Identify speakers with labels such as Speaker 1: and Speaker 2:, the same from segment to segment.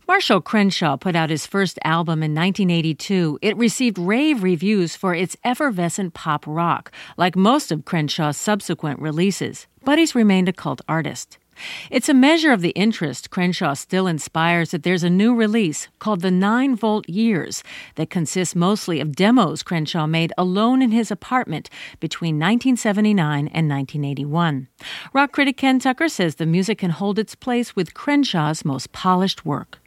Speaker 1: Marshall Crenshaw put out his first album in 1982. It received rave reviews for its effervescent pop rock, like most of Crenshaw's subsequent releases, but he's remained a cult artist. It's a measure of the interest Crenshaw still inspires that there's a new release called The 9-Volt Years that consists mostly of demos Crenshaw made alone in his apartment between 1979 and 1981. Rock critic Ken Tucker says the music can hold its place with Crenshaw's most polished work.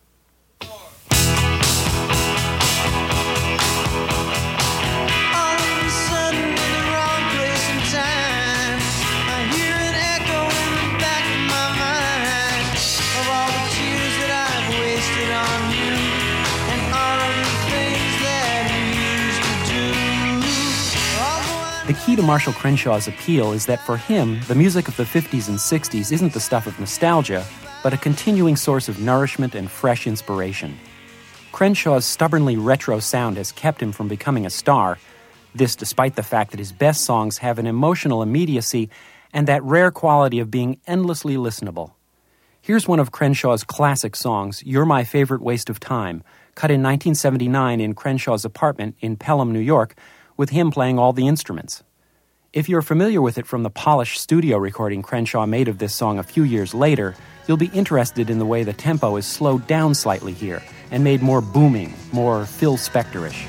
Speaker 2: The key to Marshall Crenshaw's appeal is that for him, the music of the 50s and 60s isn't the stuff of nostalgia, but a continuing source of nourishment and fresh inspiration. Crenshaw's stubbornly retro sound has kept him from becoming a star, this despite the fact that his best songs have an emotional immediacy and that rare quality of being endlessly listenable. Here's one of Crenshaw's classic songs, You're My Favorite Waste of Time, cut in 1979 in Crenshaw's apartment in Pelham, New York, with him playing all the instruments. If you're familiar with it from the polished studio recording Crenshaw made of this song a few years later, you'll be interested in the way the tempo is slowed down slightly here and made more booming, more Phil Spector-ish.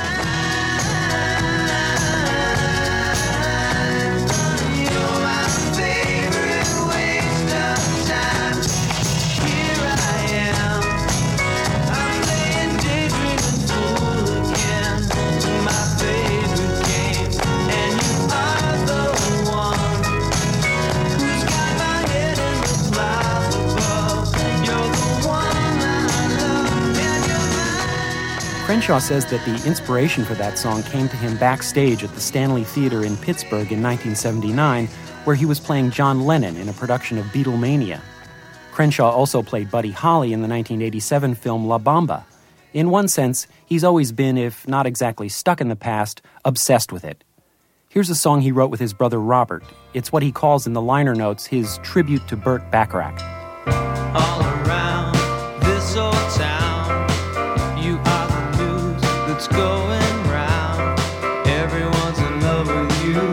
Speaker 2: Crenshaw says that the inspiration for that song came to him backstage at the Stanley Theater in Pittsburgh in 1979, where he was playing John Lennon in a production of Beatlemania. Crenshaw also played Buddy Holly in the 1987 film La Bamba. In one sense, he's always been, if not exactly stuck in the past, obsessed with it. Here's a song he wrote with his brother Robert. It's what he calls in the liner notes his tribute to Burt Bacharach.
Speaker 3: All around this old town, you are the news that's going round. Everyone's in love with you.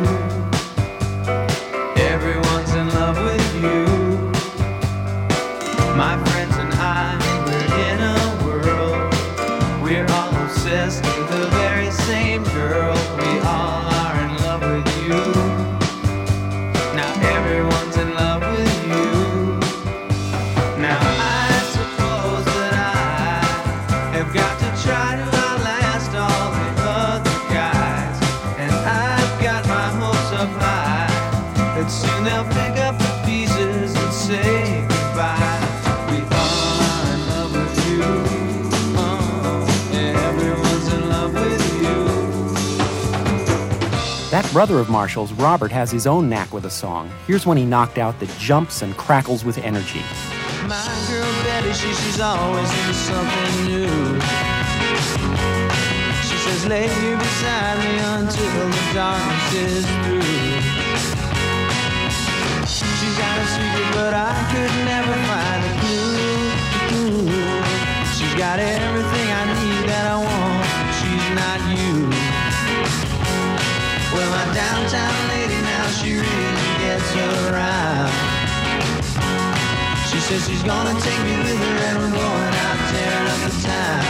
Speaker 3: Everyone's in love with you. My friends and I, we're in a world. We're all obsessed with the very same girl. We all are in love with you. Now everyone's in love with you. Now I suppose that I have got to try to outlast all the other guys, and I've got my hopes up high that soon they'll pick up the pieces and say goodbye. We are in love with you. Everyone's in love with you.
Speaker 2: That brother of Marshall's, Robert, has his own knack with a song. Here's one he knocked out that jumps and crackles with energy.
Speaker 3: My girl Betty, she's always into something new. She says, lay you beside me until the darkness is through. She's got a secret, but I could never find a clue. She's got everything I need that I want, but she's not you. Well, my downtown lady now, she really gets around. She says she's gonna take me with her and we're going out tearing up the town.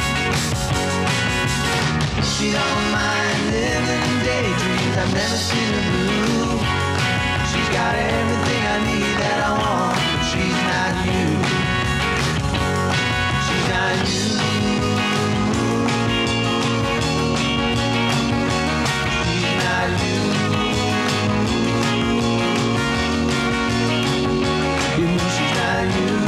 Speaker 3: She don't mind living in daydreams, I've never seen her blue. She's got everything I need that I want, but she's not you. She's not you. She's not you. You know she's not you.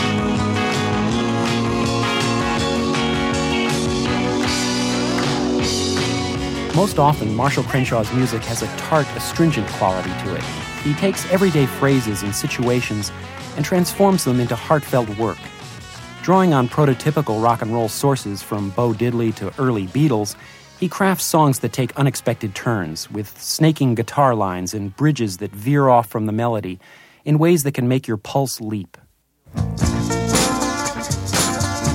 Speaker 2: Most often, Marshall Crenshaw's music has a tart, astringent quality to it. He takes everyday phrases and situations and transforms them into heartfelt work. Drawing on prototypical rock and roll sources from Bo Diddley to early Beatles, he crafts songs that take unexpected turns, with snaking guitar lines and bridges that veer off from the melody in ways that can make your pulse leap.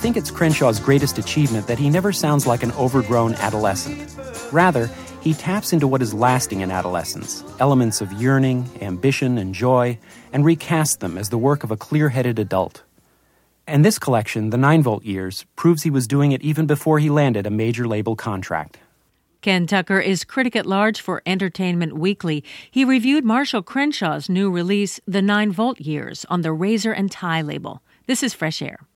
Speaker 2: think it's Crenshaw's greatest achievement that he never sounds like an overgrown adolescent. Rather, he taps into what is lasting in adolescence, elements of yearning, ambition, and joy, and recasts them as the work of a clear-headed adult. And this collection, The 9-Volt Years, proves he was doing it even before he landed a major label contract.
Speaker 1: Ken Tucker is critic at large for Entertainment Weekly. He reviewed Marshall Crenshaw's new release, The 9-Volt Years, on the Razor and Tie label. This is Fresh Air.